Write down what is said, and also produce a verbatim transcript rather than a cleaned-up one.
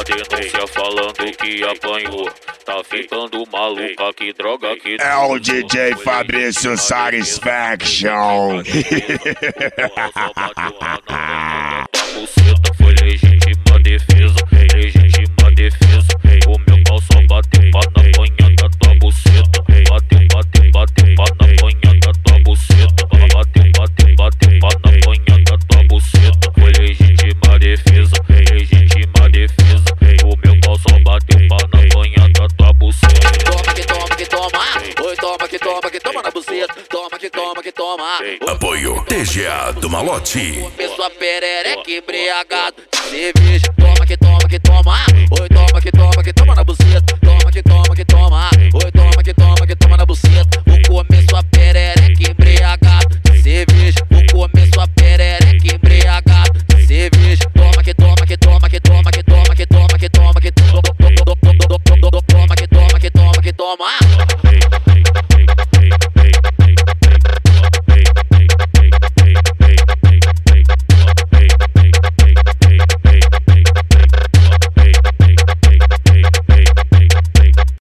uma denúncia falando que apanhou. Tá ficando maluca, que droga que... É o D J Fabrício Satisfaction. Foi legítima defesa, legítima defesa. O meu pau só bateu pá na panha da tua buceta. Bateu, bateu, bateu pá na panha da tua buceta. Bateu, bateu, bateu pá na panha da tua buceta. Foi legítima defesa, legítima defesa. O meu pau só bateu pá na panha da tua buceta. Toma que toma que toma, oi toma que toma que toma na buceta. Toma que toma que toma. Apoio T G A do Malote. Começou a perereca embriagado de cerveja. Toma que toma que toma.